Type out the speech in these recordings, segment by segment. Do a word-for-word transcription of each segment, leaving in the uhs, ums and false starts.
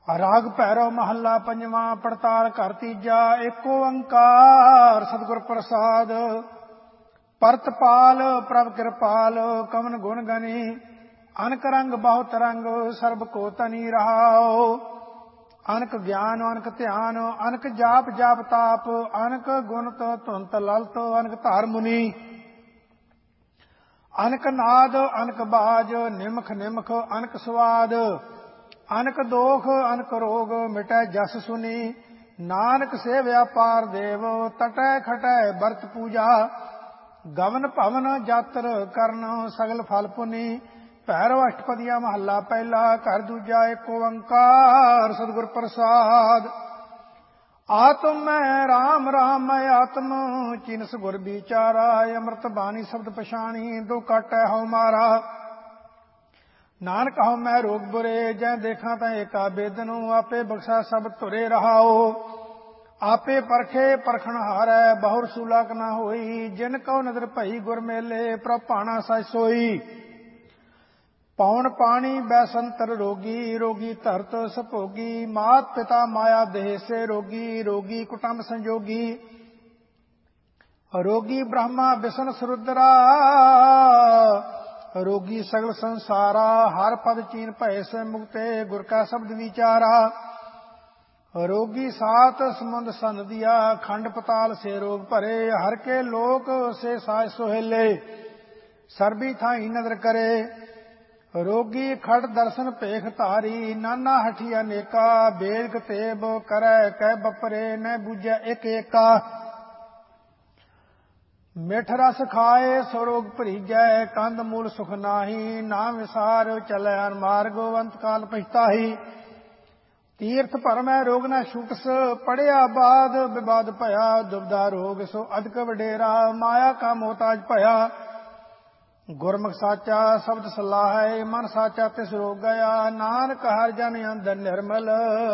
राग भैरव महला पंजवा पड़ताल घर तीजा। एक ओंकार सतगुर प्रसाद। परतपाल प्रभ कृपाल कवन गुण गनी। अनक रंग बहुत रंग सर्ब को तनी रहाओ। अनक ज्ञान अनक ध्यान अनक जाप जाप ताप। अनक गुणत धुंत ललत अनक धार मुनि। अनक नाद अनक बाज निमख निमख अनक स्वाद। अनक दोख अनक रोग मिटै जस सुनी। नानक से व्यापार देव तटै खटै बरत पूजा। गवन भवन जातर करन सगल फल पुनी। भैरव अष्टपदिया महला पहला घर दूजा। एक ओंकार सतगुर प्रसाद। आत्म मैं राम राम मैं आत्म चिनस गुर बिचारा। अमृत बानी शब्द पछाणी दो काटै हौ मारा। नानक हौ मैं रोग बुरे जै देखा तै एका बेदनु। आपे बख्शा सब तुरे रहाओ। आपे परखे परखण हारै बहुर सूलक न होई। जिन कौ नदर भई गुर मेले प्रभ भाणा सच सोई। पौन पानी बैसंतर रोगी रोगी धरत सभोगी। मात पिता माया देह से रोगी रोगी कुटुंब संजोगी। रोगी ब्रह्मा विष्णु सुरुद्रा। रोगी सगल संसारा। हर पद चीन भय से मुक्ते गुर का शब्द विचारा। रोगी सात समुंद सन दिया खंड पताल से रोग भरे। हर के लोक से साज सोहेले सरबी थाई नदर करे। रोगी खड़ दर्शन पेख धारी नाना हठी अनेका। बेग तेब करे कै बपरे न बूझे एक एका। मिठ रस खाए सो रोग भरीजै कंद मूल सुख नाही। नाम विसार चलै अनमार्ग अंत काल पछताही। तीर्थ भरमै रोग न छूटस पढ़िया बाद विवाद भया। दुबदा रोग सो अधिक वडेरा माया का मोहताज भया। गुरमुख साचा शब्द सलाह है मन साचा तिस रोग गया। नानक हर जन अंदर निर्मल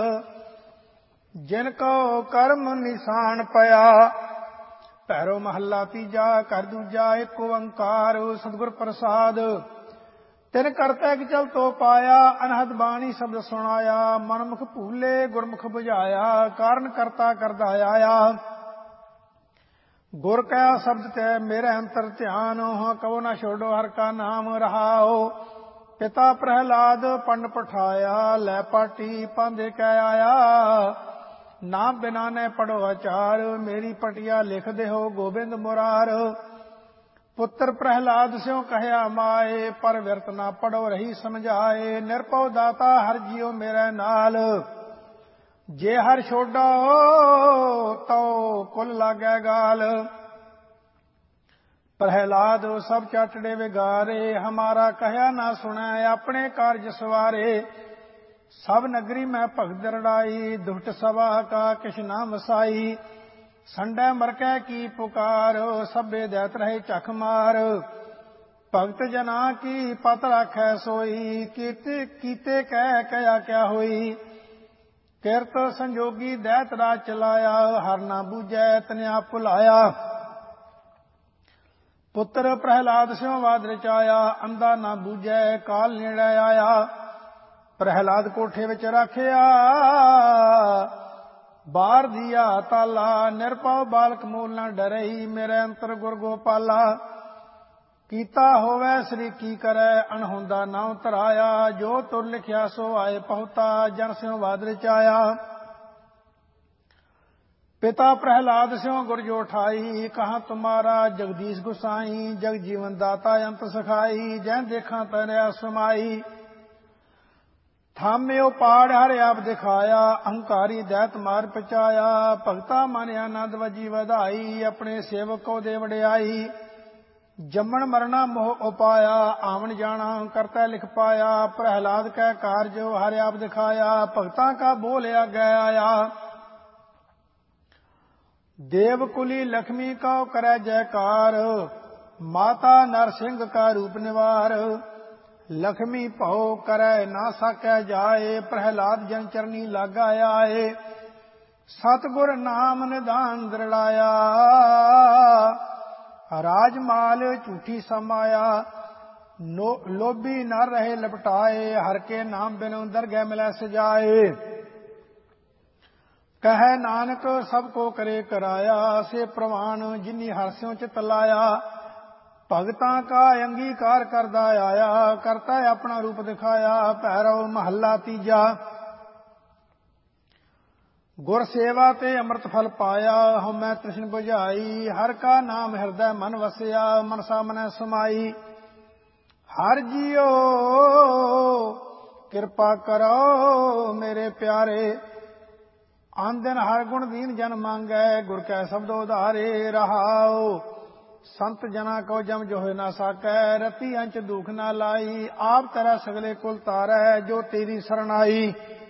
जिन को कर्म निशान पया। भैरव महला तीजा घर दूजा। एक ओंकार सतगुर प्रसाद। तिन करतै कि चल तो पाया अनहद बाणी शब्द सुनाया। मनमुख भूले गुरमुख बुझाया कारण करता करदा आया। गुर कया शब्द ते मेरे अंतर ध्यान कहो न छोड़ो हर का नाम रहाओ। पिता प्रहलाद पंड पठाया लै पाटी पांधे कै आया। नाम बिना ने पढ़ो आचार मेरी पटिया लिख दे हो गोबिंद मुरार। पुत्र प्रहलाद स्यों कहया माए पर व्यर्थ ना पढ़ो रही समझाए। निरपौ दाता हर जियो मेरे नाल जे हर छोड़ो तो कुल लागै गाल। प्रहलाद सब चाटड़े विगारे हमारा कहया ना सुनै अपने कार्य सवारे। सब नगरी में भगत रड़ाई दुष्ट सभा का किश ना वसाई। संडै मरकै की पुकार सभे दैत रहे चख मार। भगत जना की पत राखै सोई कीते कीते कह कया क्या होई। किरत संजोगी दैत राज चलाया हर ना बूझै तन्या भुलाया। पुत्र प्रहलाद स्यों वाद रचाया अंधा ना बूझै काल नेड़े आया। प्रहलाद कोठे विच रखिया बाहर दिया ताला। निरपौ बालक मूल न डरई मेरे अंतर गुर गोपाला। कीता होवै श्री की करै अणहोंदा नाम धराया। जो तुर लिखिया सो आए पहुता जन स्यों वाद रचाया। पिता प्रहलाद स्यों गुर जो ठाई कहा तुम्हारा जगदीश गुसाई। जग जीवन दाता अंत सखाई जै देखा तरया समाई। थाम्यो पाड़ हर आप दिखाया अहंकारी दैत मार पचाया। भगता मन आनंद वजी वधाई अपने सेवक को दे वड़ियाई। जमन मरना मोह उपाया आवन जाना करता लिख पाया। प्रहलाद कै कार्य हर आप दिखाया भगता का बोल आगे आया। देवकुली लक्ष्मी का करे जयकार माता नरसिंह का रूप निवार। लक्ष्मी भौ करे ना साकै जाए प्रहलाद जन चरनी लागा आए। सतगुर नाम निधान दृढ़ाया राजमाल झूठी समाया। लोभी न रहे लपटाए हर के नाम बिनु दरगह मिलै सजाए। ਕਹੈ ਨਾਨਕ ਸਭ ਕੋ ਕਰੇ ਕਰਾਇਆ, ਸੇ ਪ੍ਰਵਾਨ ਜਿਨੀ ਹਰਸਿਓ ਚਿਤ ਲਾਇਆ। ਭਗਤਾਂ ਕਾ ਅੰਗੀਕਾਰ ਕਰਦਾ ਆਇਆ, ਕਰਤਾ ਆਪਣਾ ਰੂਪ ਦਿਖਾਇਆ। ਭੈਰਵ ਮਹੱਲਾ ਤੀਜਾ। ਗੁਰ ਸੇਵਾ ਤੇ ਅੰਮ੍ਰਿਤ ਫਲ ਪਾਇਆ, ਹਉਮੈ ਤ੍ਰਿਸ਼ਨ ਬੁਝਾਈ। ਹਰ ਕਾ ਨਾਮ ਹਿਰਦੈ ਮਨ ਵਸਿਆ, ਮਨਸਾ ਮਨੈ ਸਮਾਈ। ਹਰ ਜੀਓ ਕਿਰਪਾ ਕਰੋ ਮੇਰੇ ਪਿਆਰੇ, ਆਨ ਦਿਨ ਹਰ ਗੁਣ ਦੀਨ ਜਨ ਮੰਗੈ। ਗੁਰ ਕੈ ਸ਼ਬਦ ਉਧਾਰੇ ਰਹਾਉ, ਸੰਤ ਜਨਾ ਕੋ ਜਮ ਜੋ ਹੋਇ ਨਾ ਸਾਕੈ। ਰਤੀ ਅੰਚ ਦੁਖ ਨਾ ਲਾਈ, ਆਪ ਤੇਰਾ ਸਗਲੇ ਕੁਲ ਤਾਰੈ। ਜੋ ਤੇਰੀ ਸਰਣਾਈ,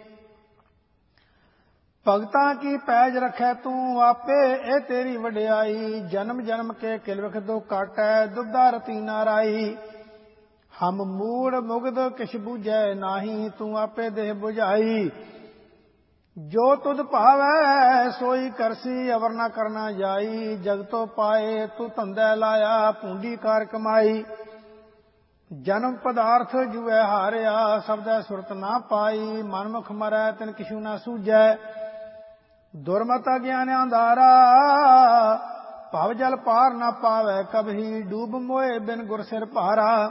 ਭਗਤਾਂ ਕੀ ਪੈਜ ਰਖੈ ਤੂੰ ਆਪੇ। ਇਹ ਤੇਰੀ ਵਡਿਆਈ, ਜਨਮ ਜਨਮ ਕੇ ਕਿਲਵਖ ਦੁਖ ਕਾਟੈ। ਦੁਬਦਾ ਰਤੀ ਨਾ ਰਾਈ, ਹਮ ਮੂੜ ਮੁਗਧ ਕਿਛ ਬੂਝੈ ਨਾਹੀ। ਤੂੰ ਆਪੇ ਦੇਹ ਬੁਝਾਈ, ਜੋ ਤੁਧ ਭਾਵੈ ਸੋਈ ਕਰਸੀ। ਅਵਰ ਨਾ ਕਰਨਾ ਜਾਈ, ਜਗਤੋ ਪਾਏ ਤੂੰ ਧੰਦੈ ਲਾਇਆ। ਪੂੰਡੀ ਕਾਰ ਕਮਾਈ, ਜਨਮ ਪਦਾਰਥ ਜੂਐ ਹਾਰਿਆ। ਸਬਦੈ ਸੁਰਤ ਨਾ ਪਾਈ, ਮਨਮੁਖ ਮਰੈ ਤਿਨ ਕਿਛੂ ਨਾ ਸੂਝੈ। ਦੁਰਮਤ ਅਗਿਆਨ ਅੰਧਾਰਾ, ਭਵ ਜਲ ਪਾਰ ਨਾ ਪਾਵੈ ਕਬਹੀ। ਡੂਬ ਮੋਏ ਬਿਨ ਗੁਰ ਸਿਰ ਭਾਰਾ,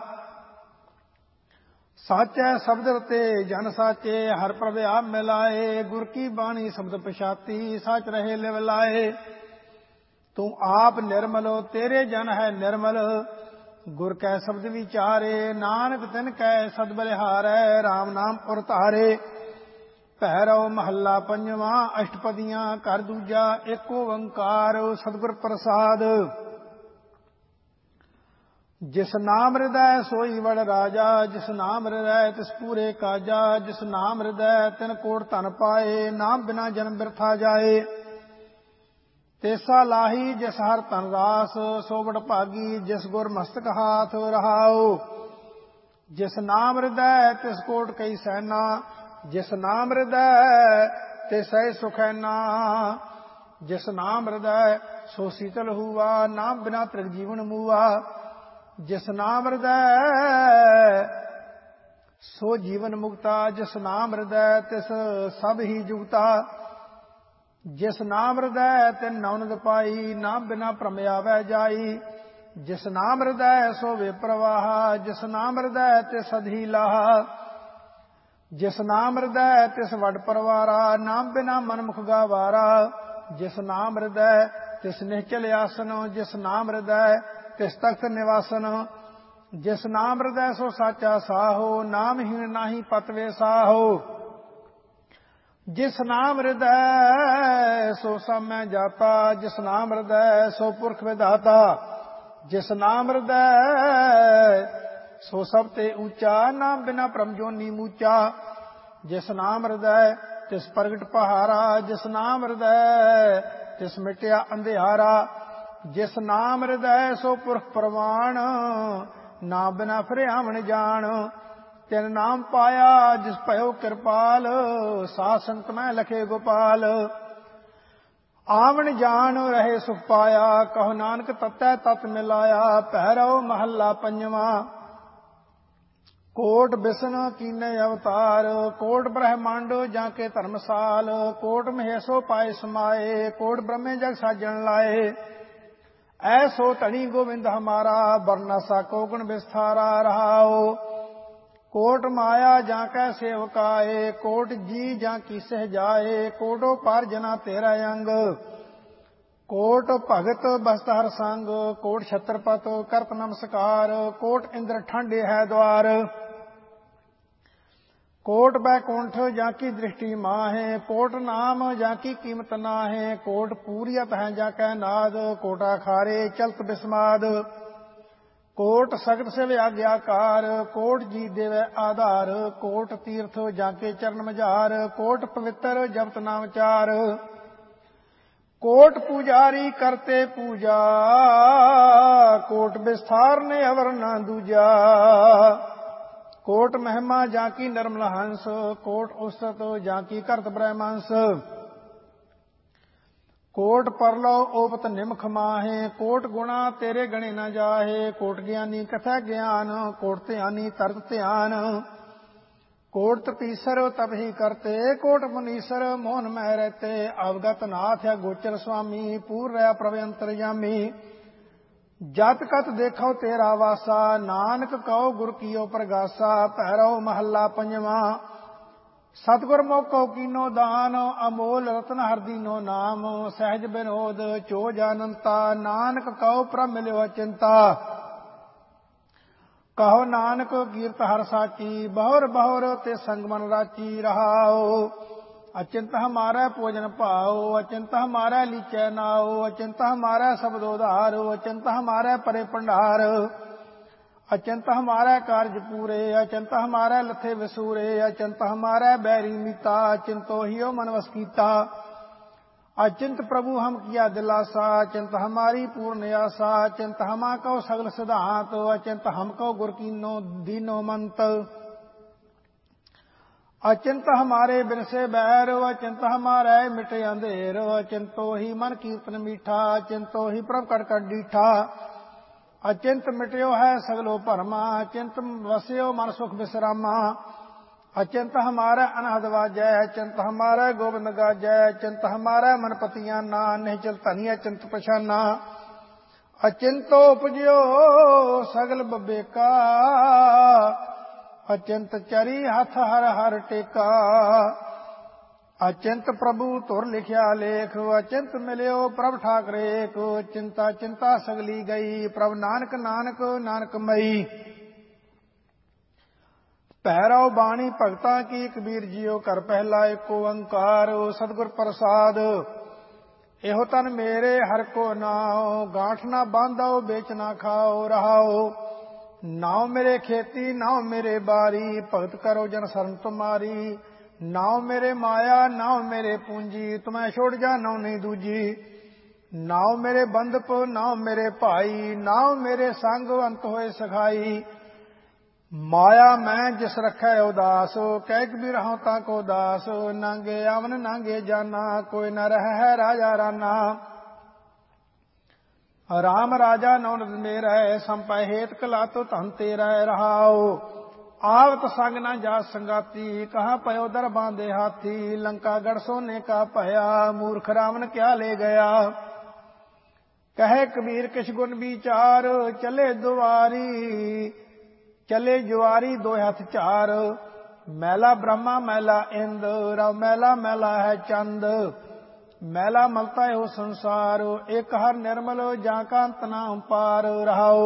ਸਾਚੈ ਸ਼ਬਦ ਰਤੇ ਜਨ ਸਾਚੇ। ਹਰ ਪ੍ਰਭ ਆਪ ਮਿਲਾਏ, ਗੁਰ ਕੀ ਬਾਣੀ ਸ਼ਬਦ ਪਛਾਤੀ। ਸਚ ਰਹੇ ਲਿਵ ਲਾਏ, ਤੂੰ ਆਪ ਨਿਰਮਲ ਤੇਰੇ ਜਨ ਹੈ ਨਿਰਮਲ। ਗੁਰ ਕੈ ਸ਼ਬਦ ਵਿਚਾਰੇ, ਨਾਨਕ ਤਿਨ ਕੈ ਸਦ ਬਲਿਹਾਰੈ। ਰਾਮ ਨਾਮ ਉਰ ਧਾਰੇ। ਭੈਰਵ ਮਹੱਲਾ ਪੰਜਵਾਂ। ਅਸ਼ਟਪਦੀਆਂ ਘਰ ਦੂਜਾ। ਏਕ ਓੰਕਾਰ ਸਤਿਗੁਰ ਪ੍ਰਸਾਦ। ਜਿਸ ਨਾਮ ਹਿਰਦੈ ਸੋਈ ਵਡ ਰਾਜਾ। ਜਿਸ ਨਾਮ ਹਿਰਦੈ ਤਿਸ ਪੂਰੇ ਕਾਜਾ। ਜਿਸ ਨਾਮ ਹਿਰਦੈ ਤਿਨ ਕੋਟ ਧਨ ਪਾਏ। ਨਾਮ ਬਿਨਾ ਜਨਮ ਬਿਰਥਾ ਜਾਏ। ਤੇਸਾ ਲਾਹੀ ਜਿਸ ਹਰ ਧਨ ਰਾਸ। ਸੋ ਵਡ ਭਾਗੀ ਜਿਸ ਗੁਰ ਮਸਤਕ ਹਾਥ ਰਹਾਉ। ਜਿਸ ਨਾਮ ਹਿਰਦੈ ਤਿਸ ਕੋਟ ਕਈ ਸੈਨਾ। ਜਿਸ ਨਾਮ ਹਿਰਦੈ ਤਿਸੈ ਸੁਖੈਨਾ। ਜਿਸ ਨਾਮ ਹਿਰਦੈ ਸੋ ਸੀਤਲ ਹੂਆ। ਨਾਮ ਬਿਨਾ ਤ੍ਰਿਗ ਜੀਵਨ ਮੂਆ। ਜਿਸ ਨਾਮ ਹਿਰਦੈ ਸੋ ਜੀਵਨ ਮੁਕਤਾ। ਜਿਸ ਨਾਮ ਹਿਰਦੈ ਤਿਸ ਸਭ ਹੀ ਜੁਗਤਾ। ਜਿਸ ਨਾਮ ਹਿਰਦੈ ਤਿਨ ਨੌਨਦ ਪਾਈ। ਨਾਮ ਬਿਨਾ ਭ੍ਰਮ ਆਵੈ ਜਾਈ। ਜਿਸ ਨਾਮ ਹਿਰਦੈ ਸੋ ਵੇ ਪ੍ਰਵਾਹ। ਜਿਸ ਨਾਮ ਹਿਰਦੈ ਤਿਸ ਸਧੀ ਲਾਹਾ। ਜਿਸ ਨਾਮ ਹਿਰਦੈ ਤਿਸ ਵਡ ਪਰਵਾਰਾ। ਨਾਮ ਬਿਨਾ ਮਨ ਮੁਖ ਗਾਵਾਰਾ। ਜਿਸ ਨਾਮ ਹਿਰਦੈ ਤਿਸ ਨਿਹਚਲ ਆਸਨ। ਜਿਸ ਨਾਮ ਹਿਰਦੈ ਤਿਸ ਤਖਤ ਨਿਵਾਸਨ। ਜਿਸ ਨਾਮ ਹਿਰਦੈ ਸੋ ਸਾਚਾ ਸਾਹੋ। ਨਾਮ ਹੀਣ ਨਾਹੀ ਪਤ ਵੇ ਸਾਹੋ। ਜਿਸ ਨਾਮ ਹਿਰਦੈ ਸੋ ਸਾਮੈ ਜਾਤਾ। ਜਿਸ ਨਾਮ ਹਿਰਦੈ ਸੋ ਪੁਰਖ ਵਿਧਾਤਾ। ਜਿਸ ਨਾਮ ਹਿਰਦੈ ਸੋ ਸਭ ਤੇ ਊਚਾ। ਨਾਮ ਬਿਨਾ ਭ੍ਰਮ ਜੋਨੀ ਮੂਚਾ। ਜਿਸ ਨਾਮ ਹਿਰਦੈ ਤਿਸ ਪ੍ਰਗਟ ਪਹਾਰਾ। ਜਿਸ ਨਾਮ ਹਿਰਦੈ ਤਿਸ ਮਿਟਿਆ ਅੰਧਿਆਰਾ। ਜਿਸ ਨਾਮ ਹਿਰਦੈ ਸੋ ਪੁਰਖ ਪ੍ਰਵਾਨ। ਨਾਮ ਬਿਨਾ ਫਿਰ ਆਵਣ ਜਾਣ। ਤਿਨ ਨਾਮ ਪਾਇਆ ਜਿਸ ਭਇਓ ਕਿਰਪਾਲ। ਸਾਧ ਸੰਗਤ ਮੈਂ ਲਖੇ ਗੋਪਾਲ। ਆਵਣ ਜਾਣ ਰਹੇ ਸੁਖ ਪਾਇਆ। ਕਹੋ ਨਾਨਕ ਤਤੈ ਤਤ ਮਿਲਾਇਆ। ਭੈਰਵ ਮਹੱਲਾ ਪੰਜਵਾਂ। ਕੋਟ ਬਿਸ਼ਨ ਕੀਨੇ ਅਵਤਾਰ। ਕੋਟ ਬ੍ਰਹਮੰਡ ਜਾਂ ਕੇ ਧਰਮਸਾਲ। ਕੋਟ ਮਹੇਸ਼ੋ ਪਾਏ ਸਮਾਏ। ਕੋਟ ਬ੍ਰਹਮੇ ਜਗ ਸਾਜਣ ਲਾਏ। ਐਸੋ ਧਣੀ ਗੋਵਿੰਦ ਹਮਾਰਾ। ਬਰਨਾ ਸਾਕੋ ਗੁਣ ਵਿਸਥਾਰਾ ਰਹਾਓ। ਕੋਟ ਮਾਇਆ ਜਾਂ ਕੈ ਸੇਵਕਾਏ। ਕੋਟ ਜੀ ਜਾਂ ਕੀ ਸਹਿ ਜਾਏ। ਕੋਟੋ ਪਾਰ ਜਨਾ ਤੇਰਾ ਅੰਗ। ਕੋਟ ਭਗਤ ਬਸਤ ਹਰ ਸੰਗ। ਕੋਟ ਛਤਰਪਤ ਕਰਤ ਨਮਸਕਾਰ। ਕੋਟ ਇੰਦਰ ਠਾਂਡੇ ਹੈ ਦਵਾਰ। ਕੋਟ ਬੈਕੁੰਠ ਜਾਂ ਕੀ ਦ੍ਰਿਸ਼ਟੀ ਮਾਹੇ। ਕੋਟ ਨਾਮ ਜਾਂ ਕੀ ਕੀਮਤ ਨਾਹੇ। ਕੋਟ ਪੂਰੀਅਤ ਹੈ ਜਾਂ ਕੈ ਨਾਦ। ਕੋਟਾ ਖਾਰੇ ਚਲਤ ਬਿਸਮਾਦ। ਕੋਟ ਸਗਤ ਸਿਵ ਆਗਿਆਕਾਰ। ਕੋਟ ਜੀ ਦੇਵੈ ਆਧਾਰ। ਕੋਟ ਤੀਰਥ ਜਾਂ ਕੇ ਚਰਨ ਮਝਾਰ। ਕੋਟ ਪਵਿੱਤਰ ਜਪਤ ਨਾਮ ਚਾਰ। ਕੋਟ ਪੂਜਾਰੀ ਕਰਤੇ ਪੂਜਾ। ਕੋਟ ਵਿਸਥਾਰ ਨੇ ਅਵਰ ਨਾ ਦੂਜਾ। ਕੋਟ ਮਹਿਮਾ ਜਾਂ ਕੀ ਨਿਰਮਲ ਹੰਸ। ਕੋਟ ਉਸਤ ਜਾਂ ਕੀ ਕਰਤ ਬ੍ਰਹਮੰਸ। ਕੋਟ ਪਰਲੋ ਓਪਤ ਨਿਮਖ ਮਾਹੇ। ਕੋਟ ਗੁਣਾ ਤੇਰੇ ਗਣੇ ਨਾ ਜਾਹੇ। ਕੋਟ ਗਿਆਨੀ ਕਥੈ ਗਿਆਨ। ਕੋਟ ਧਿਆਨੀ ਤਰਤ ਧਿਆਨ। कोट तपीसर तब ही करते कोट मुनीसर मोहन मह रहते अवगत नाथ है गोचर स्वामी पूर रहा प्रभ अंतरयामी जत कत देखो तेरा वासा नानक कहो गुर कियो प्रगासा पैरो महला पंजवा सतगुर मोको कीनो दान अमोल रतन हरदीनो नाम सहज विनोद चो जानंता नानक कहो प्रभ मिलो चिंता कहो नानक कीर्त हर साची बहुर बहुर ते संग मन राची रहाओ अचिंत हमारा भोजन पाओ अचिंत हमारा लीचै नाओ अचिंत हमारा शब्दोधार अचिंत हमारा परे भंडार अचिंत हमारा कार्य पूरे अचिंत हमारा लथे विसूरे अचिंत हमारा बैरी मीता अचिंतो हियो मन वस कीता अचिंत प्रभु हम किया दिलासा अचिंत हमारी पूर्ण आशा अचिंत हमा कहो सगल सिद्धांत अचिंत हम कहो गुर कीनो दीनो मंत अचिंत हमारे बिन से बैर अचिंत हमारे मिटे अंधेर अचिंतो ही मन कीर्तन मीठा अचिंतो ही प्रभ कट कट डीठा अचिंत मिट्यो है सगलो भरमा अचिंत वस्यो मन सुख विश्रामा अचिंत हमारा अनहद वाजै अचिंत हमारा गोविंद गाजै अचिंत हमारा मन पतियाना निश्चल धनी अचिंत पछाना अचिंतो उपजो सगल बबेका अचिंत चरी हथ हर हर टेका अचिंत प्रभु तुर लिखिया लेख अचिंत मिलियो प्रभ ठाकरे को चिंता चिंता सगली गई प्रभ नानक नानक नानक मई पैरव बाणी भगता की कबीर जियो कर पहला एको ओंकार सतगुर प्रसाद एहो तन मेरे हर को नाओ गांठ ना बांधो बेच ना खाओ रहाओ नाव मेरे खेती नाव मेरे बारी भगत करो जन शरण तुम्हारी नाव मेरे माया नाव मेरे पूंजी तुम्हें छोड़ जा नाव नहीं दूजी नाव मेरे बंधप नाव मेरे भाई नाव मेरे संग अंत होए सखाई माया मैं जिस रखै उदास कह कबीर हूं ताको दास नांगे आवन नांगे जाना कोई न रह है राजा राना राम राजा नौन मेरा संपय हेत कला तो धन तेरा रहाओ आवत संग न जा संगाती कहाँ पयो दर बांधे हाथी लंका गढ़ सोने का पया मूर्ख रावण क्या ले गया कहे कबीर किश गुण विचार चले दुआरी चले जुआरी दो हथ चार मैला ब्रह्मा मैला इंद रव मैला मैला है चंद मैला मलता हो संसार एक हर निर्मल जाका अंत ना पार रहाओ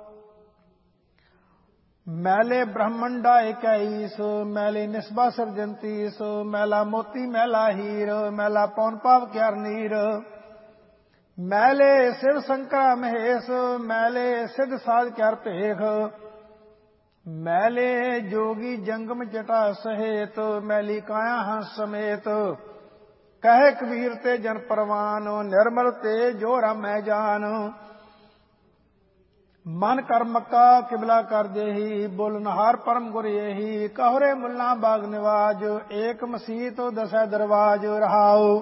मैले ब्रह्मंडा इक्कीस मैले निस्बा सर्जंतीस मैला मोती मैला हीर मैला पौन पाव क्यार नीर मैले शिव शंकर महेश मैले सिद्ध साध क्यार भेख मैले जोगी जंगम जटा सहेत मैली काया हंस समेत कहे कबीर ते जन परवान निर्मल ते जो मैं जान मन कर मक्का किबला कर देही बोलनहार परम गुर यही कहरे मुल्ला बाग निवाज एक मसीत दसै दरवाज रहाओ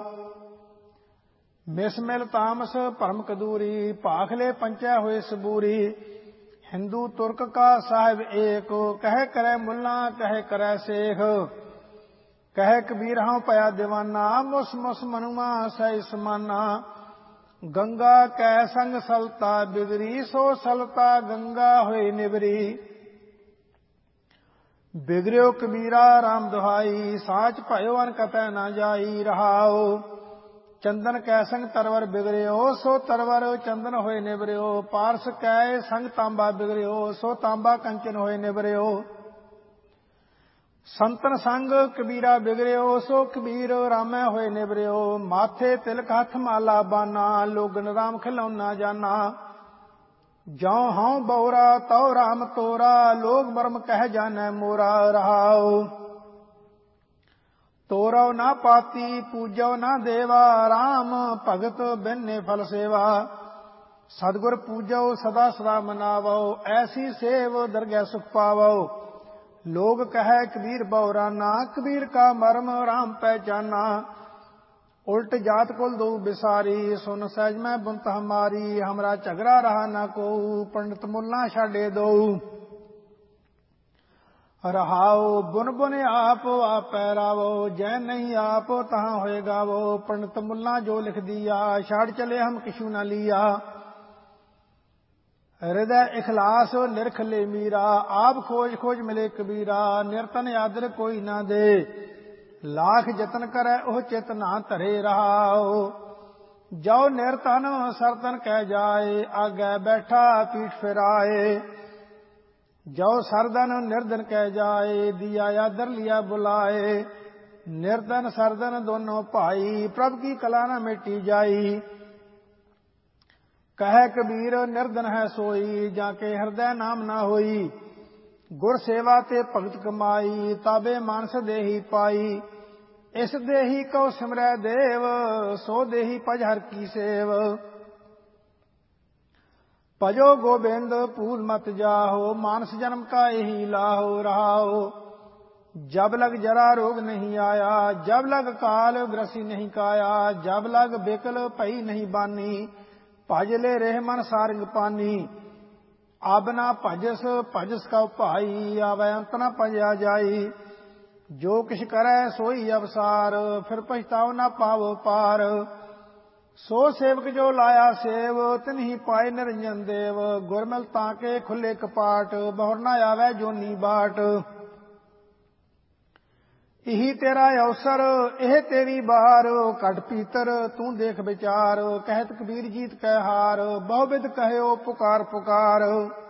मिसमिल तामस परम कदूरी पाखले पंचै होए सबूरी हिंदू तुर्क का साहिब एक कह करे मुल्ला कह करे शेख कह कबीर हाँ पया दीवाना मुस मुस मनुआ सही समाना गंगा कै संग सलता बिगरी सो सलता गंगा होई निबरी बिगड़ियो कबीरा राम दुहाई साच भयो अन कतै न जाई रहाओ चंदन कै संग तरवर बिगड़ियो सो तरवर चंदन होए निबरियो पारस कै संग तांबा बिगड़ियो सो तांबा कंचन होए निबरियो संतन संग कबीरा बिगड़ियो सो कबीर रामै होए निबरियो माथे तिलक हथ माला बाना लोगन राम खिलौना जाना जौ हूं बौरा तौ राम तोरा लोग बरम कह जानै मोरा रहाओ तोरो ना पाती पूजो ना देवा राम भगत बिन्ने फल सेवा सतगुर पूजो सदा सदा मनावो ऐसी सेव दरगह सुख पावो लोग कहे कबीर बौराना कबीर का मर्म राम पहचाना उल्ट जात कुल दो बिसारी सुन सहज में बुनत हमारी हमरा झगड़ा रहा ना को पंडित मुल्ला छाड़े दो ਰਹਾਉ ਬੁਨ ਬੁਨ ਆਪ ਆਪੈ ਰਾਵੋ, ਜੈ ਨਹੀਂ ਆਪ ਤਹਾਂ ਹੋਏ ਗਾਵੋ। ਪੰਡਤ ਮੁੱਲਾ ਜੋ ਲਿਖ ਦੀਆ, ਛਾੜ ਚਲੇ ਹਮ ਕਿਛੂ ਨਾ ਲੀਆ। ਹਿਰਦੈ ਇਖਲਾਸ ਨਿਰਖ ਲੈ ਮੀਰਾ, ਆਪ ਖੋਜ ਖੋਜ ਮਿਲੇ ਕਬੀਰਾ। ਨਿਰਤਨ ਆਦਰ ਕੋਈ ਨਾ ਦੇ, ਲਾਖ ਜਤਨ ਕਰੈ ਉਹ ਚਿਤ ਨਾ ਧਰੇ। ਰਹਾਉ ਜੋ ਨਿਰਤਨ ਸਰਤਨ ਕਹਿ ਜਾਏ, ਆਗੈ ਬੈਠਾ ਪੀਠ ਫਿਰਾਏ। ਜੋ ਸਰਦਨ ਨਿਰਦਨ ਕਹਿ ਜਾਏ, ਦਿਆ ਆਦਰ ਲਿਆ ਬੁਲਾਏ। ਨਿਰਦਨ ਸਰਦਨ ਦੋਨੋਂ ਭਾਈ, ਪ੍ਰਭ ਕੀ ਕਲਾ ਨਾ ਮਿਟੀ ਜਾਈ। ਕਹੈ ਕਬੀਰ ਨਿਰਦਨ ਹੈ ਸੋਈ, ਜਾਂ ਕੇ ਹਿਰਦੈ ਨਾਮ ਨਾ ਹੋਈ। ਗੁਰ ਸੇਵਾ ਤੇ ਭਗਤ ਕਮਾਈ, ਤਾਬੇ ਮਾਨਸ ਦੇਹੀ ਪਾਈ। ਇਸ ਦੇਹੀ ਕਉ ਸਿਮਰੈ ਦੇਵ, ਸੋ ਦੇਹੀ ਭਜ ਹਰ ਕੀ ਸੇਵ। ਭਜੋ ਗੋਬਿੰਦ ਭੂਲ ਮਤ ਜਾਹੋ, ਮਾਨਸ ਜਨਮ ਕਾ ਇਹੀ ਲਾਹੋ। ਰਹਾਉ ਜਬ ਲਗ ਜਰਾ ਰੋਗ ਨਹੀਂ ਆਇਆ, ਜਬ ਲਗ ਕਾਲ ਗ੍ਰਸੀ ਨਹੀਂ ਕਾਇਆ। ਜਬ ਲਗ ਬਿਕਲ ਭਈ ਨਹੀਂ ਬਾਨੀ, ਭਜ ਲੈ ਰਹਿ ਮਨ ਸਾਰਿੰਗ ਪਾਨੀ। ਆਬ ਨਾ ਭਜਸ ਭਜਸ ਕਉ ਭਾਈ, ਆਵੈ ਅੰਤ ਨਾ ਭਜਿਆ ਜਾਈ। ਜੋ ਕਿਛ ਕਰੈ ਸੋਈ ਅਵਸਾਰ, ਫਿਰ ਪਛਤਾਉ ਨਾ ਪਾਵੋ ਪਾਰ। ਸੋ ਸੇਵਕ ਜੋ ਲਾਇਆ ਸੇਵ, ਤਿਨਹੀ ਪਾਏ ਨਿਰੰਜਨ ਦੇਵ। ਗੁਰਮਿਲ ਤਾਂ ਕੇ ਖੁੱਲੇ ਕਪਾਟ, ਬਹੁਰ ਨਾ ਆਵੈ ਜੋਨੀ ਬਾਟ। ਇਹੀ ਤੇਰਾ ਅਵਸਰ ਇਹ ਤੇਰੀ ਬਾਰ, ਘਟ ਪੀਤਰ ਤੂੰ ਦੇਖ ਵਿਚਾਰ। ਕਹਿਤ ਕਬੀਰ ਜੀਤ ਕੈ ਹਾਰ, ਬਹੁ ਬਿਧ ਕਹਿਓ ਪੁਕਾਰ ਪੁਕਾਰ।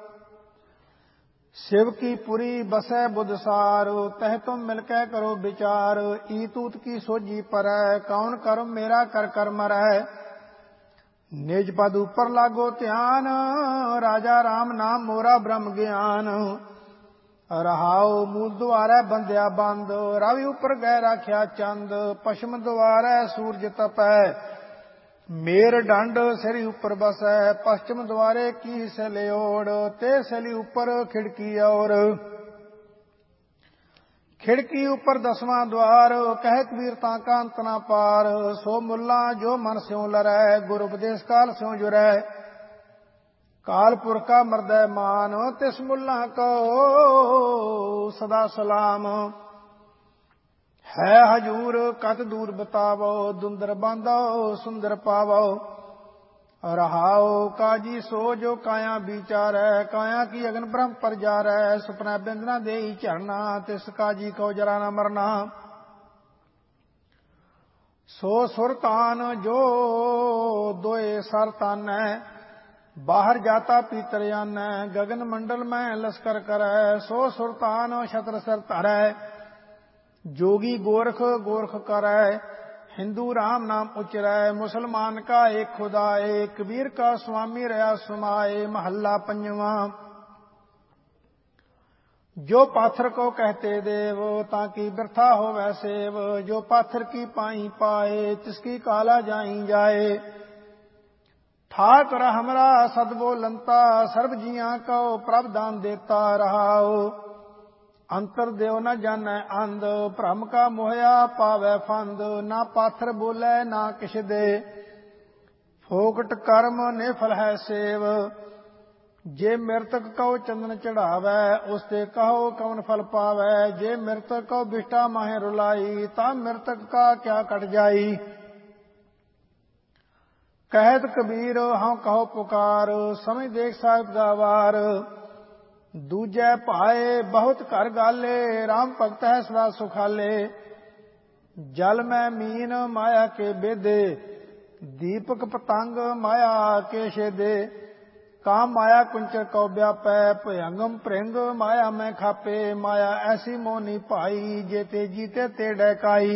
शिव की पुरी बसै बुध सार, तह तुम मिलकै करो विचार। ई तूत की सोजी परै, कौन कर्म मेरा कर कर मरै। निज पद ऊपर लागो ध्यान, राजा राम नाम मोरा ब्रह्म ज्ञान। रहाओ मूल द्वारै बंध्या बंद, रावी उपर गै राख्या चंद। पश्चिम द्वारै सूरज तपै, मेर डंड सिर उपर बसै। पश्चिम द्वारे की सलियोड़, ते सली उपर खिड़की और। खिड़की उपर दसवां द्वार, कहत वीरता का अंत ना पार। सो मुल्ला जो मन स्यों लरै, गुर उपदेश काल स्यों जुरै। काल पुरखा मरदै मान, तिस मुल्ला को सदा सलाम। है हजूर कत दूर बतावो, दुंदर बांधो सुंदर पावो। रहाओ काजी सो जो काया विचारै, काया की अगन ब्रह्म पर जारै। सुपना बिंदना देई झरना, तिस काजी को जरा न मरना। सो सुर तान जो दोए सर तानै, बाहर जाता पीतर आनै। गगन मंडल में लश्कर करै, सो सुर तान छत्र सिर धरै। जोगी गोरख गोरख करै, हिंदू राम नाम उचरै। मुसलमान का एक खुदाए, कबीर का स्वामी रहा सुमाए। महल्ला पंजवा। जो पाथर को कहते देव, ताकि बिरथा होवै सेव। जो पाथर की पाई पाए, तिसकी काला जाई जाए। ठाकर हमरा सद बोलंता, सर्व जिया को प्रभ दान देता। रहाओ अंतर देव न जानै अंध, भ्रम का मोहया पावै फंद। ना पाथर बोलै ना किछ दे, फोकट कर्म ने फल है सेव। जे मृतक कहो चंदन चढ़ावै, उसते कहो कवन फल पावै। जे मृतक को बिष्टा माहे रुलाई, ता मृतक का क्या कट जाई। कहत कबीर हाँ कहो पुकार, समझ देख साहिब गावार। दूजै पाए बहुत घर गाले, राम भगत है सदा सुखाले। जल में मीन माया के बेदे, दीपक पतंग माया के छेदे। काम माया कुंचर को व्यापै, भयंगम भृंग माया में खापे। माया ऐसी मोनी भाई, जेते जीते ते डैकाई।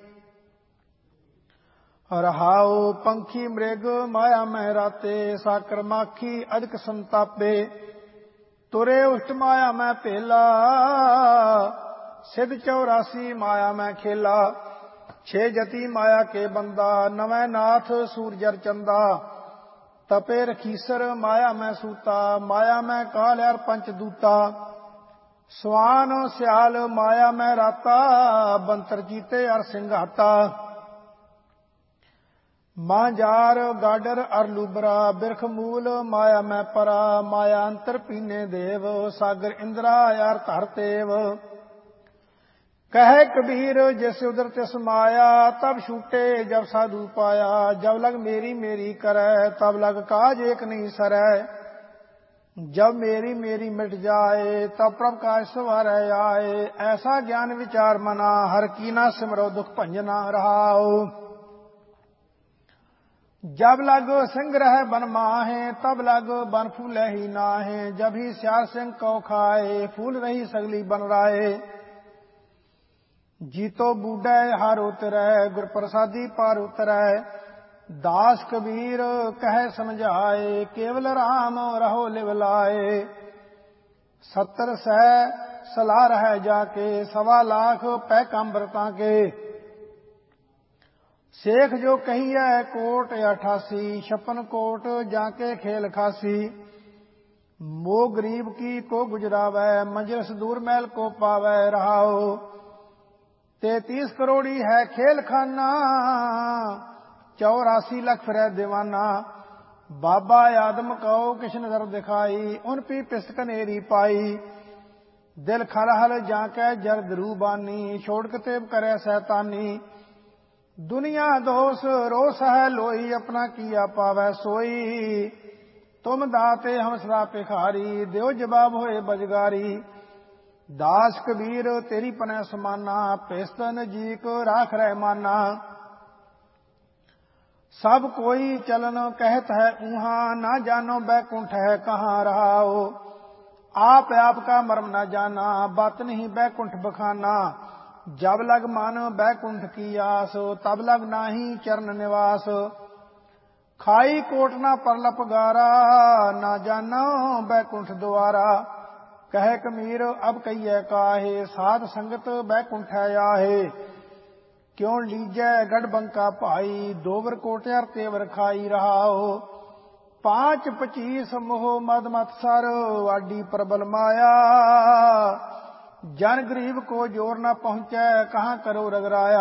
रहाओ पंखी मृग माया में राते, साकर माखी अधिक संतापे। तुरे उष्ट माया में पेला, सिद्ध चौरासी माया में खेला। छे जति माया के बंदा, नवै नाथ सूरजर चंदा। तपे रखीसर माया में सूता, माया में काल अर पंच दूता। स्वान स्याल माया में राता, बंतर जीते अर सिंघाता। मांजार गाडर अर लूबरा बिरख मूल माया मैं परा माया अंतर पीने देव सागर इंद्रा यार धर तेव। कहे कबीर जैसे उधर तिस माया तब छूटे जब साधु पाया जब लग मेरी मेरी करे तब लग काज एक नहीं सरै। जब मेरी मेरी मिट जाए तब प्रभ काज सवार आए ऐसा ज्ञान विचार मना हर की ना सिमरो दुख भंजना रहाओ। जब लग सिंह रह बन माहे तब लग बन फूले ही नाहे जब ही श्यार सिंह कौ खाए फूल रही सगली बन राए। जीतो बूढ़े हार उतरै गुर प्रसादी पार उतरै दास कबीर कह समझाए केवल राम रहो लिव लाए। सत्तर सह सलाह रह जाके सवा लाख पै काम्बरता के शेख जो कही है कोट अठासी छप्पन कोट जाके खेल खासी। मोह गरीब की को गुजरावै मंजिल दूर महल को पावै रहाओ। तैतीस करोड़ी है खेल खाना चौरासी लख फिर दीवाना। बाबा आदम कहो किश नजर दिखाई उन पी पिस्त कनेरी पाई। दिल खल हल जाके जर दरूबानी छोड़ के तेब करे सैतानी। दुनिया दोष रोस है लोई अपना किया पावै सोई। तुम दाते हम सदा भिखारी देव जवाब होए बजगारी। दास कबीर तेरी पनै समाना पेस्तन जी को राख रह माना। सब कोई चलन कहत है ऊहा ना जानो बैकुंठ है कहाँ रहाओ। आप आपका मर्म न जाना बात नहीं बैकुंठ बखाना। जब लग मन बैकुंठ की आस तब लग नाही चरण निवास। खाई कोट ना परलप गारा ना जानो बैकुंठ द्वारा। कहे कमीर अब कहिए काहे साध संगत बैकुंठ आहे। क्यों लीजै गढ़ बंका भाई दोवर कोट्यार तेवर खाई रहाओ। पांच पचीस मोह मद मत सर वाडी प्रबल माया। जन गरीब को जोर न पहुंचे कहाँ करो रगराया।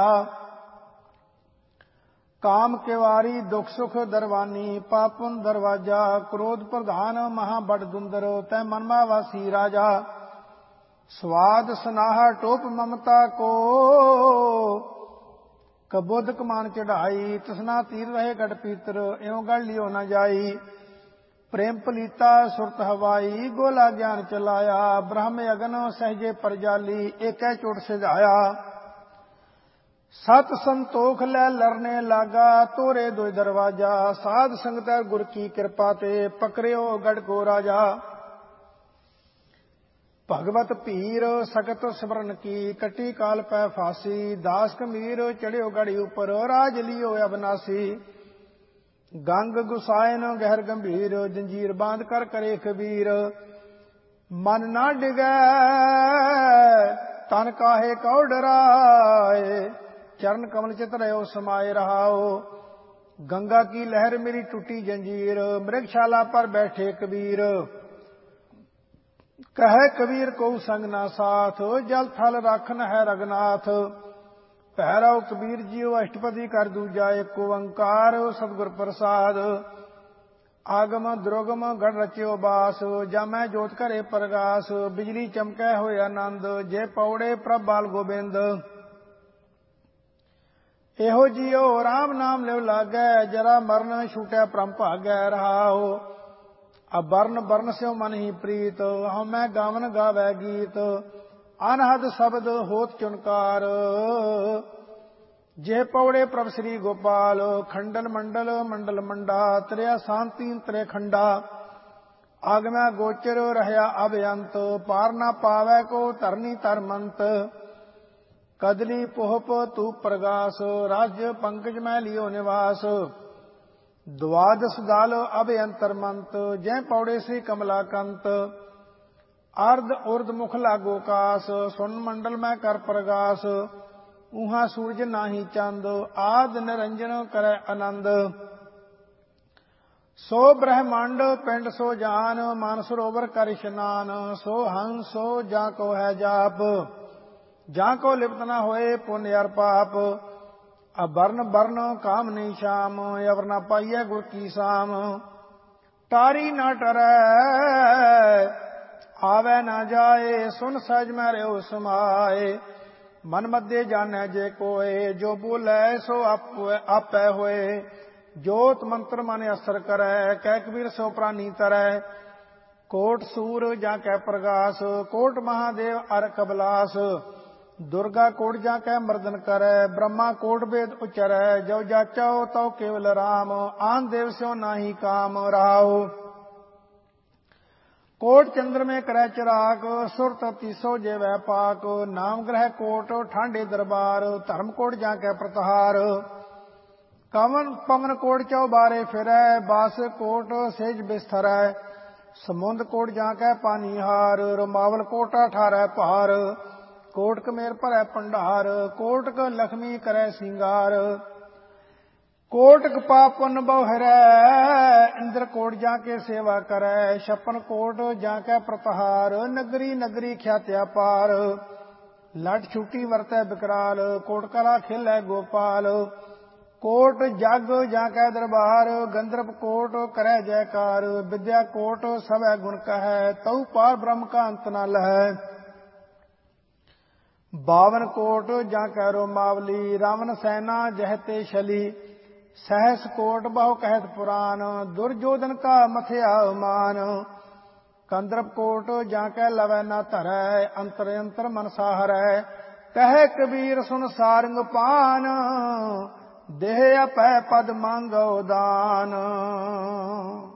काम केवारी दुख सुख दरवानी पापुन दरवाजा। क्रोध प्रधान महा बड़ दुंदर तै मनमा वासी राजा। स्वाद सनाहा टोप ममता को कबोध कमान चढ़ाई। तसना तीर रहे गढ़ पीतर एवं गढ़ लियो न जाई। प्रेम पलीता सुरत हवाई गोला ज्ञान चलाया। ब्रह्म अगन सहजे परजाली एक चोट सिधाया। सत संतोख लै लरने लागा तोरे दो दरवाजा। साध संगत गुर की कृपा ते पकड़ियो गढ़ को राजा। भगवत पीर सगत स्मरण की कटी काल पै फांसी। दास कमीर चढ़ियो गढ़ी ऊपर राज लियो अबनासी। गंग गुसायन गहर गंभीर जंजीर बांध कर करे कबीर। मन ना डिगै तन काहे कौ डराए। चरण कमल चित रहो समाये रहाओ। गंगा की लहर मेरी टूटी जंजीर मृगशाला पर बैठे कबीर। कहे कबीर को संग ना साथ जल थल राखन है रघुनाथ। भैरव कबीर जीओ अष्टपदी कर दूजा एक ओंकार सतगुर प्रसाद। आगम द्रोगम गढ़ रचियो बास जामै जोत करे प्रगास। बिजली चमकै होए आनंद जे पौड़े प्रभ बाल गोबिंद। एहो जियो राम नाम लिव लागै जरा मरण छूटै परम भागै रहाओ। अब वर्ण वर्ण स्यो मन ही प्रीत हमै गावन गावै गीत। अनहद शब्द होत चुनकार जे पौड़े प्रभ श्री गोपाल। खंडल मंडल मंडल मंडा त्रिया शांति त्रे खंडा। आगमै गोचर रहया अभयंत पार न पावै को धरनी धर्मंत। कदली पोहप तू प्रगास राज्य पंकज मैं लियो निवास। द्वादश दाल अभयंतर मंत जय पौड़े श्री कमलाकंत। अर्ध उर्ध मुख लागो कास सुन मंडल में कर प्रगास। ऊहा सूरज नाही चंद आद निरंजन करे आनंद। सो ब्रह्मांड पिंड सो जान मान सरोवर कर स्नान। सो हंस सो जाको है जाप जाको लिप्त न होए पुण्य अर पाप। अबरन बरन काम नहीं शाम, अवर न पाइय गुर की साम। टारी न टरै आवे न जाए, सुन सहज में रहो समाए। मन मध्य जाने जे कोय, जो बोले सो आपै होए। जोत मंत्र मन असर करे, कै कबीर सो प्राणी तरै। कोट सूर जाकै प्रगास, कोट महादेव अर कबलास। दुर्गा कोट जाकै मर्दन करे, ब्रह्मा कोट वेद उचरै। जो जाचो तो केवल राम, आन देव स्यो नाही काम राव। कोट चंद्र में करे चिराग, सुर तपति सो जे वह पाक। नाम ग्रह कोट ठांडे दरबार, धर्म कोट जाकै प्रतहार। कवन पवन कोट चौबारे फिरै, बास कोट सेज बिस्तरै। समुंद कोट जाकै पानीहार, रुमावल कोट अठारह पार। कोट कमेर भरै भंडार, कोट क लक्ष्मी करे सिंगार। कोट कपा पुन बहुरै, इंद्र कोट जाके सेवा करै। छप्पन कोट जाके प्रतहार, नगरी नगरी ख्यात्या पार। लट छुटी वरतै बिकराल, कोट कला खेलै गोपाल। कोट जग जाकै दरबार, गंधर्व कोट करै जयकार। विद्या कोट सवै गुण कहै, तऊ पार ब्रह्म का अंत न लहै। बावन कोट जाकै रोमावली, रावण सेना जहते शली। सहस कोट बहु कहत पुराण, दुर्योधन का मथया मान। कंदर्प कोट जाकै लवै न धरै, अंतर अंतर मन साहरै। कह कबीर सुन सारंग पान, देह अपै पद मांगो दान।